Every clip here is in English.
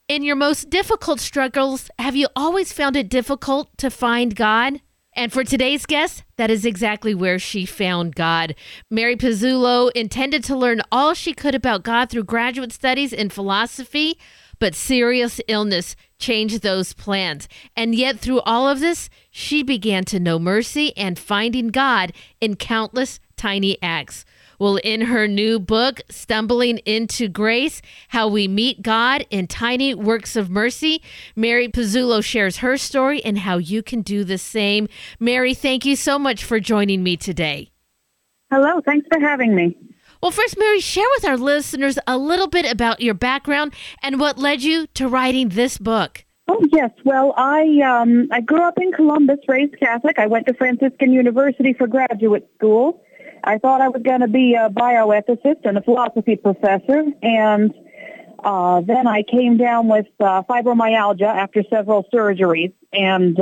In your most difficult struggles, have you always found it difficult to find God? And for today's guest, that is exactly where she found God. Mary Pizzullo intended to learn all she could about God through graduate studies in philosophy, but serious illness changed those plans. And yet through all of this, she began to know mercy and finding God in countless tiny acts. Well, in her new book, Stumbling into Grace, How We Meet God in Tiny Works of Mercy, Mary Pizzullo shares her story and how you can do the same. Mary, thank you so much for joining me today. Hello, thanks for having me. Well, first, Mary, share with our listeners a little bit about your background and what led you to writing this book. Oh, yes. Well, I grew up in Columbus, raised Catholic. I went to Franciscan University for graduate school. I thought I was going to be a bioethicist and a philosophy professor, and then I came down with fibromyalgia after several surgeries, and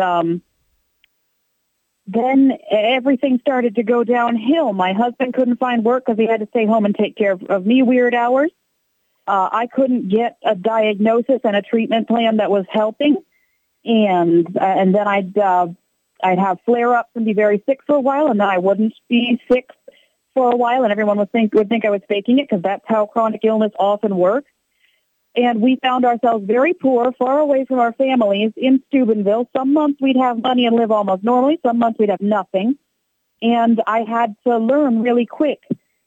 then everything started to go downhill. My husband couldn't find work because he had to stay home and take care of me weird hours. I couldn't get a diagnosis and a treatment plan that was helping, and then I'd have flare-ups and be very sick for a while, and then I wouldn't be sick for a while, and everyone would think I was faking it because that's how chronic illness often works. And we found ourselves very poor, far away from our families in Steubenville. Some months we'd have money and live almost normally. Some months we'd have nothing. And I had to learn really quick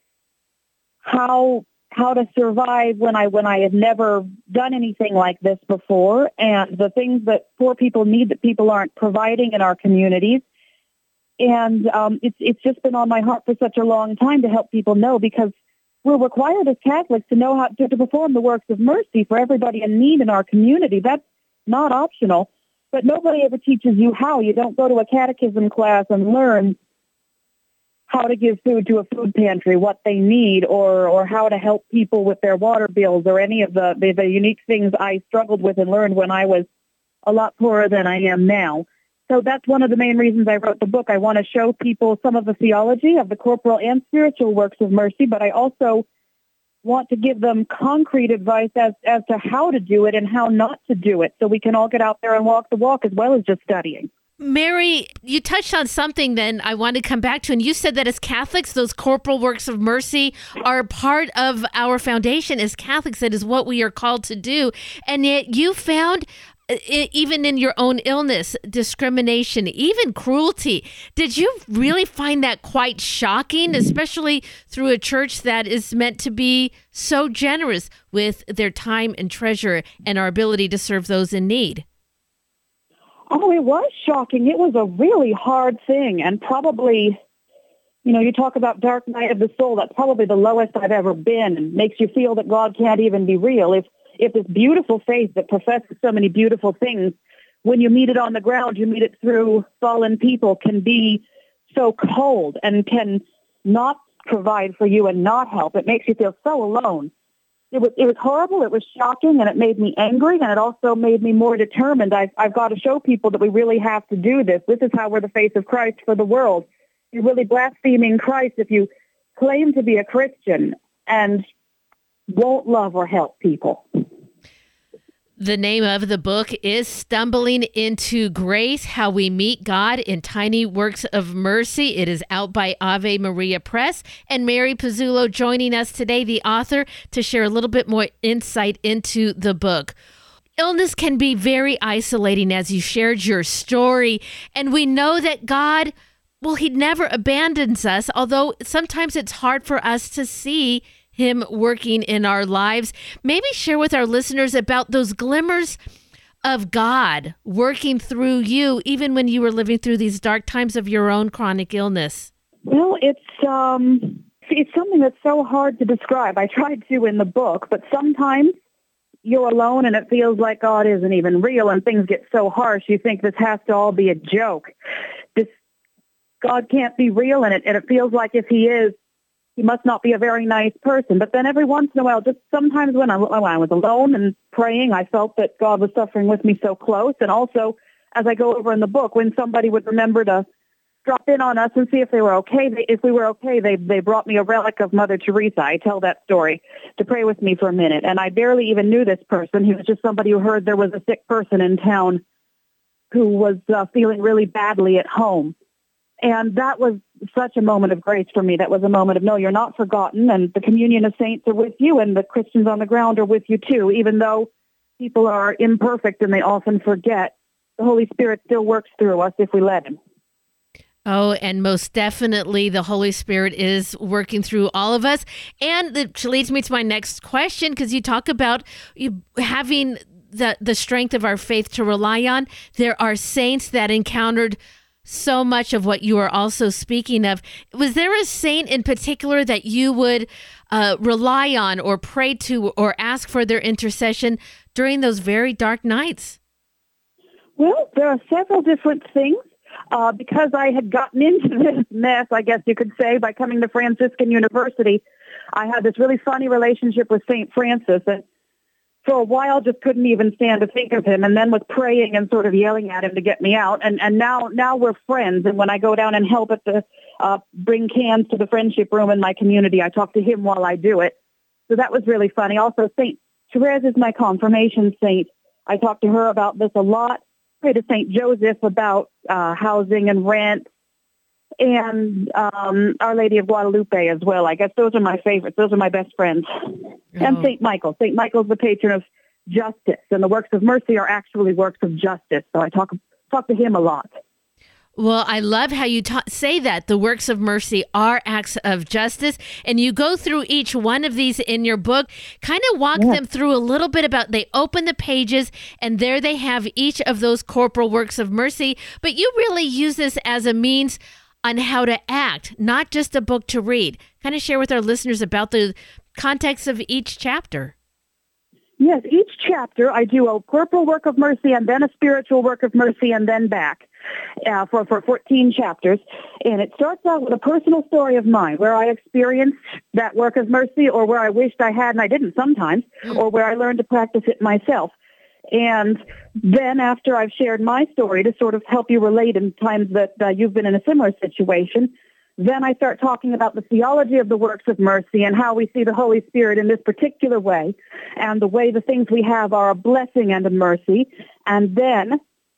how to survive when I had never done anything like this before, and the things that poor people need that people aren't providing in our communities. And it's just been on my heart for such a long time to help people know, because we're required as Catholics to know how to perform the works of mercy for everybody in need in our community. That's not optional, but nobody ever teaches you how. You don't go to a catechism class and learn how to give food to a food pantry, what they need, or how to help people with their water bills, or any of the unique things I struggled with and learned when I was a lot poorer than I am now. So that's one of the main reasons I wrote the book. I want to show people some of the theology of the corporal and spiritual works of mercy, but I also want to give them concrete advice as to how to do it and how not to do it, so we can all get out there and walk the walk as well as just studying. Mary, you touched on something then I want to come back to, and you said that as Catholics, those corporal works of mercy are part of our foundation as Catholics. That is what we are called to do. And yet you found, even in your own illness, discrimination, even cruelty. Did you really find that quite shocking, especially through a church that is meant to be so generous with their time and treasure and our ability to serve those in need? Oh, it was shocking. It was a really hard thing, and probably, you talk about dark night of the soul, that's probably the lowest I've ever been, and makes you feel that God can't even be real. If this beautiful faith that professes so many beautiful things, when you meet it on the ground, you meet it through fallen people, can be so cold and can not provide for you and not help. It makes you feel so alone. It was horrible, it was shocking, and it made me angry, and it also made me more determined. I've got to show people that we really have to do this. This is how we're the face of Christ for the world. You're really blaspheming Christ if you claim to be a Christian and won't love or help people. The name of the book is Stumbling into Grace, How We Meet God in Tiny Works of Mercy. It is out by Ave Maria Press. And Mary Pizzullo joining us today, the author, to share a little bit more insight into the book. Illness can be very isolating, as you shared your story. And we know that God, He never abandons us, although sometimes it's hard for us to see Him working in our lives. Maybe share with our listeners about those glimmers of God working through you, even when you were living through these dark times of your own chronic illness. Well, it's something that's so hard to describe. I tried to in the book, but sometimes you're alone and it feels like God isn't even real, and things get so harsh you think this has to all be a joke. This God can't be real, and it feels like if He is, He must not be a very nice person. But then every once in a while, just sometimes when I was alone and praying, I felt that God was suffering with me so close. And also, as I go over in the book, when somebody would remember to drop in on us and see if they were okay. If we were okay, they brought me a relic of Mother Teresa. I tell that story to pray with me for a minute. And I barely even knew this person. He was just somebody who heard there was a sick person in town who was feeling really badly at home. And that was such a moment of grace for me. That was a moment of, no, you're not forgotten, and the communion of saints are with you, and the Christians on the ground are with you too. Even though people are imperfect and they often forget, the Holy Spirit still works through us if we let him. Oh, and most definitely the Holy Spirit is working through all of us. And it leads me to my next question, because you talk about you having the strength of our faith to rely on. There are saints that encountered so much of what you are also speaking of. Was there a saint in particular that you would rely on or pray to or ask for their intercession during those very dark nights? Well, there are several different things. Because I had gotten into this mess, I guess you could say, by coming to Franciscan University, I had this really funny relationship with St. Francis, and for a while just couldn't even stand to think of him, and then was praying and sort of yelling at him to get me out. And now we're friends, and when I go down and help at the bring cans to the friendship room in my community, I talk to him while I do it. So that was really funny. Also, St. Therese is my confirmation saint. I talk to her about this a lot. Pray to St. Joseph about housing and rent, and Our Lady of Guadalupe as well. I guess those are my favorites. Those are my best friends. Oh. And St. Michael. St. Michael's the patron of justice, and the works of mercy are actually works of justice. So I talk to him a lot. Well, I love how you say that the works of mercy are acts of justice, and you go through each one of these in your book, kind of walk them through a little bit about, they open the pages and there they have each of those corporal works of mercy, but you really use this as a means on how to act, not just a book to read. Kind of share with our listeners about the context of each chapter. Yes, each chapter I do a corporal work of mercy and then a spiritual work of mercy and then back for 14 chapters. And it starts out with a personal story of mine where I experienced that work of mercy, or where I wished I had and I didn't sometimes, or where I learned to practice it myself. And then after I've shared my story to sort of help you relate in times that you've been in a similar situation, then I start talking about the theology of the works of mercy and how we see the Holy Spirit in this particular way, and the way the things we have are a blessing and a mercy. And then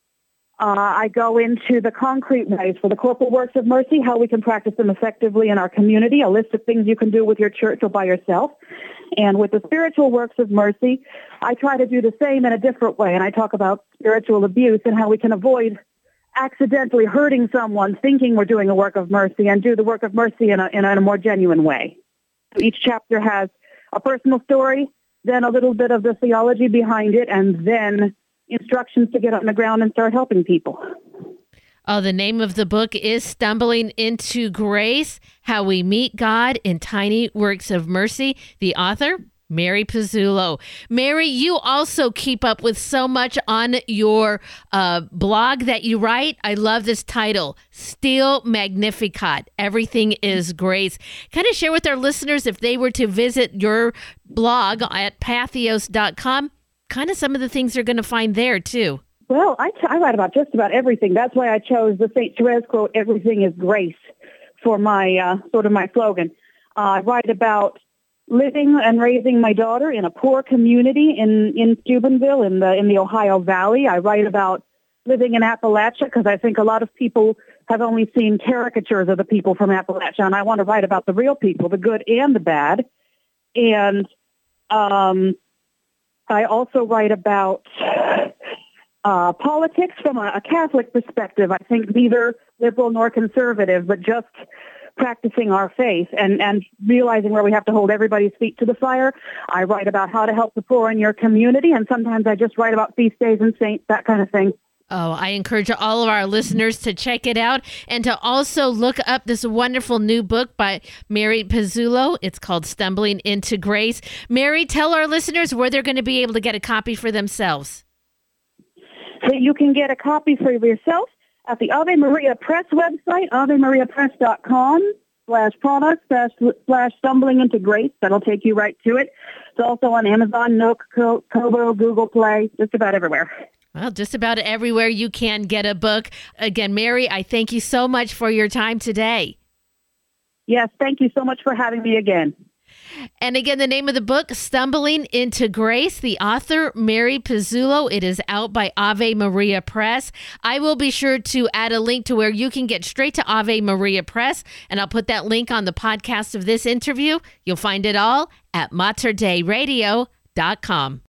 I go into the concrete ways for the corporal works of mercy, how we can practice them effectively in our community, a list of things you can do with your church or by yourself. And with the spiritual works of mercy, I try to do the same in a different way. And I talk about spiritual abuse and how we can avoid accidentally hurting someone thinking we're doing a work of mercy, and do the work of mercy in a more genuine way. So each chapter has a personal story, then a little bit of the theology behind it, and then instructions to get on the ground and start helping people. Oh, the name of the book is Stumbling into Grace, How We Meet God in Tiny Works of Mercy. The author, Mary Pizzullo. Mary, you also keep up with so much on your blog that you write. I love this title, Stile Magnificat. Everything is grace. Kind of share with our listeners, if they were to visit your blog at patheos.com, kind of some of the things they're going to find there too. Well, I write about just about everything. That's why I chose the St. Therese quote, "Everything is grace," for my sort of my slogan. I write about living and raising my daughter in a poor community in Steubenville in the Ohio Valley. I write about living in Appalachia because I think a lot of people have only seen caricatures of the people from Appalachia, and I want to write about the real people, the good and the bad. And I also write about politics from a Catholic perspective. I think neither liberal nor conservative, but just practicing our faith and realizing where we have to hold everybody's feet to the fire. I write about how to help the poor in your community, and sometimes I just write about feast days and saints, that kind of thing. Oh, I encourage all of our listeners to check it out and to also look up this wonderful new book by Mary Pizzullo. It's called Stumbling into Grace. Mary, tell our listeners where they're going to be able to get a copy for themselves. So you can get a copy for yourself at the Ave Maria Press website, avemariapress.com/products/stumbling into grace. That'll take you right to it. It's also on Amazon, Nook, Kobo, Google Play, just about everywhere. Well, just about everywhere you can get a book. Again, Mary, I thank you so much for your time today. Yes, thank you so much for having me again. And again, the name of the book, Stumbling into Grace, the author, Mary Pizzullo. It is out by Ave Maria Press. I will be sure to add a link to where you can get straight to Ave Maria Press, and I'll put that link on the podcast of this interview. You'll find it all at materdeiradio.com.